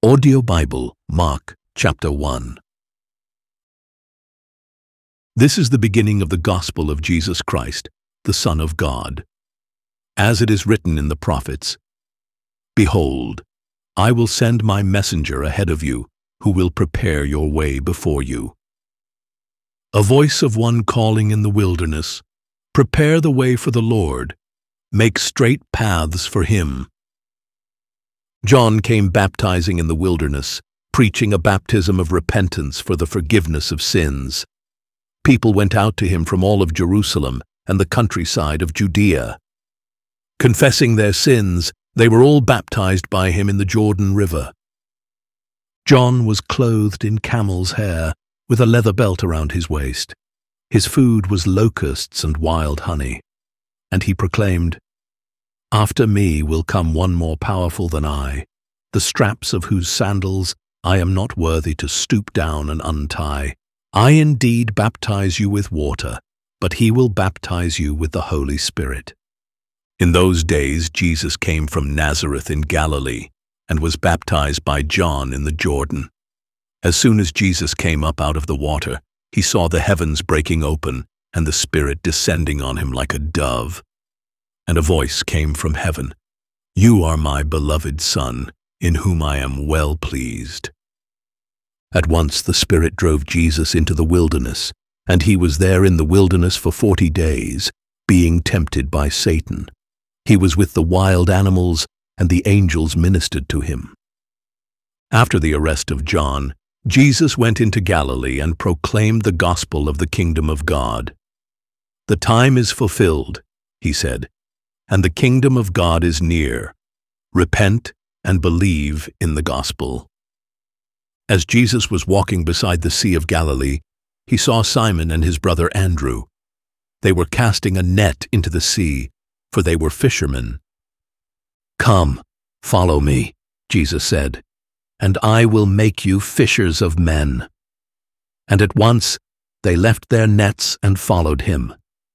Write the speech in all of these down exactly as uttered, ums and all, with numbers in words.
Audio Bible, Mark chapter one. This is the beginning of the gospel of Jesus Christ, the Son of God. As it is written in the prophets, "Behold, I will send my messenger ahead of you, who will prepare your way before you." A voice of one calling in the wilderness, "Prepare the way for the Lord, make straight paths for him." John came baptizing in the wilderness, preaching a baptism of repentance for the forgiveness of sins. People went out to him from all of Jerusalem and the countryside of Judea. Confessing their sins, they were all baptized by him in the Jordan River. John was clothed in camel's hair, with a leather belt around his waist. His food was locusts and wild honey. And he proclaimed, "After me will come one more powerful than I, the straps of whose sandals I am not worthy to stoop down and untie. I indeed baptize you with water, but he will baptize you with the Holy Spirit." In those days Jesus came from Nazareth in Galilee and was baptized by John in the Jordan. As soon as Jesus came up out of the water, he saw the heavens breaking open and the Spirit descending on him like a dove. And a voice came from heaven, "You are my beloved Son, in whom I am well pleased." At once the Spirit drove Jesus into the wilderness, and he was there in the wilderness for forty days, being tempted by Satan. He was with the wild animals, and the angels ministered to him. After the arrest of John, Jesus went into Galilee and proclaimed the gospel of the kingdom of God. "The time is fulfilled," he said, "and the kingdom of God is near. Repent and believe in the gospel." As Jesus was walking beside the Sea of Galilee, he saw Simon and his brother Andrew. They were casting a net into the sea, for they were fishermen. "Come, follow me," Jesus said, "and I will make you fishers of men." And at once they left their nets and followed him.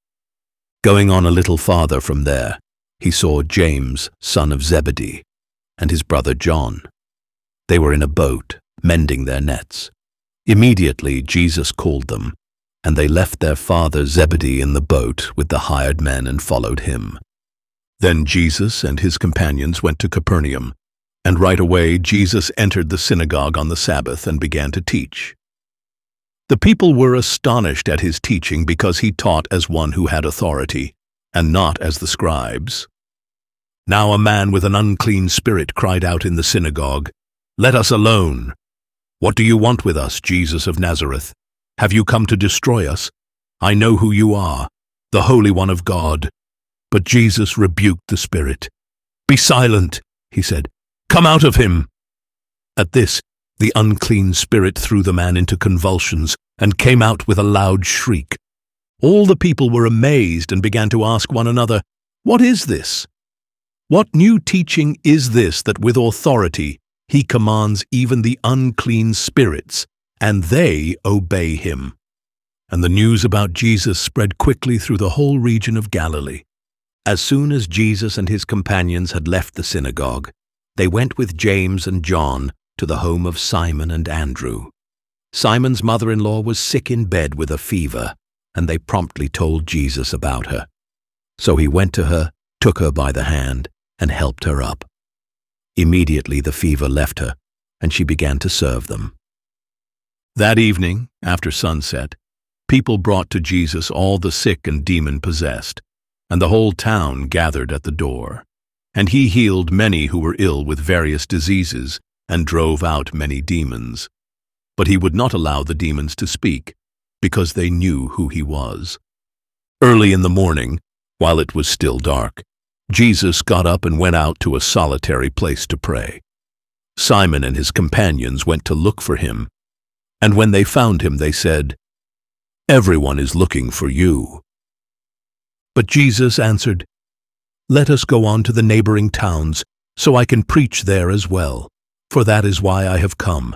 Going on a little farther from there, he saw James, son of Zebedee, and his brother John. They were in a boat, mending their nets. Immediately Jesus called them, and they left their father Zebedee in the boat with the hired men and followed him. Then Jesus and his companions went to Capernaum, and right away Jesus entered the synagogue on the Sabbath and began to teach. The people were astonished at his teaching because he taught as one who had authority, and not as the scribes. Now a man with an unclean spirit cried out in the synagogue, "Let us alone! What do you want with us, Jesus of Nazareth? Have you come to destroy us? I know who you are, the Holy One of God." But Jesus rebuked the spirit. "Be silent," he said. "Come out of him." At this, the unclean spirit threw the man into convulsions and came out with a loud shriek. All the people were amazed and began to ask one another, "What is this? What new teaching is this that with authority he commands even the unclean spirits, and they obey him?" And the news about Jesus spread quickly through the whole region of Galilee. As soon as Jesus and his companions had left the synagogue, they went with James and John to the home of Simon and Andrew. Simon's mother-in-law was sick in bed with a fever, and they promptly told Jesus about her. So he went to her, took her by the hand, and helped her up. Immediately the fever left her, and she began to serve them. That evening, after sunset, people brought to Jesus all the sick and demon-possessed, and the whole town gathered at the door. And he healed many who were ill with various diseases, and drove out many demons. But he would not allow the demons to speak, because they knew who he was. Early in the morning, while it was still dark, Jesus got up and went out to a solitary place to pray. Simon and his companions went to look for him, and when they found him, they said, "Everyone is looking for you." But Jesus answered, "Let us go on to the neighboring towns, so I can preach there as well, for that is why I have come."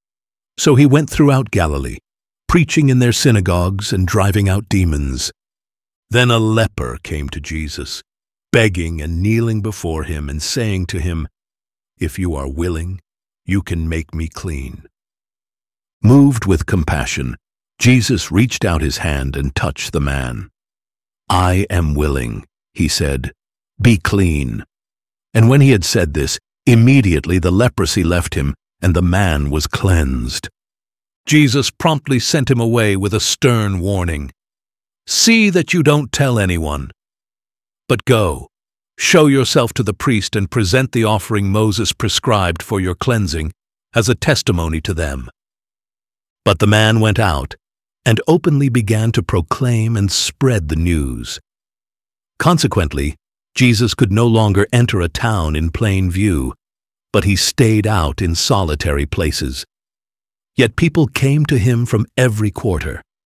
So he went throughout Galilee, preaching in their synagogues and driving out demons. Then a leper came to Jesus, begging and kneeling before him and saying to him, "If you are willing, you can make me clean." Moved with compassion, Jesus reached out his hand and touched the man. "I am willing," he said. "Be clean." And when he had said this, immediately the leprosy left him, and the man was cleansed. Jesus promptly sent him away with a stern warning. "See that you don't tell anyone. But go, show yourself to the priest and present the offering Moses prescribed for your cleansing as a testimony to them." But the man went out and openly began to proclaim and spread the news. Consequently, Jesus could no longer enter a town in plain view, but he stayed out in solitary places. Yet people came to him from every quarter.